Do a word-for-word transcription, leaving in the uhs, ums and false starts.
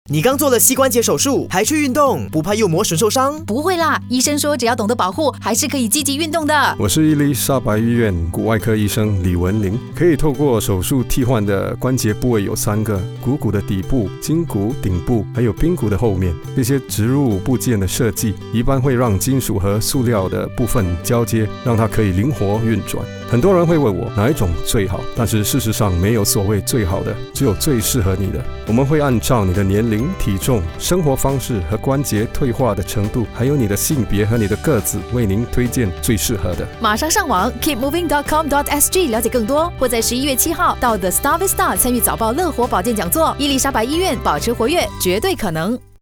你刚做了膝关节手术，还去运动，不怕又磨损受伤？ 不会啦，医生说只要懂得保护，还是可以积极运动的。 我是伊丽莎白医院骨外科医生李文林，可以透过手术替换的关节部位有三个：股骨的底部、筋骨顶部，还有髌骨的后面。这些植入部件的设计，一般会让金属和塑料的部分交接，让它可以灵活运转。很多人会问我哪一种最好，但是事实上没有所谓最好的，只有最适合你的。我们会按照你的年龄、体重、生活方式和关节退化的程度，还有你的性别和你的个子，为您推荐最适合的。 马上上网 keep moving dot com dot s g 了解更多，或在十一月七号到 The Star Vista 参与早报乐活保健讲座。伊丽莎白医院保持活跃，绝对可能。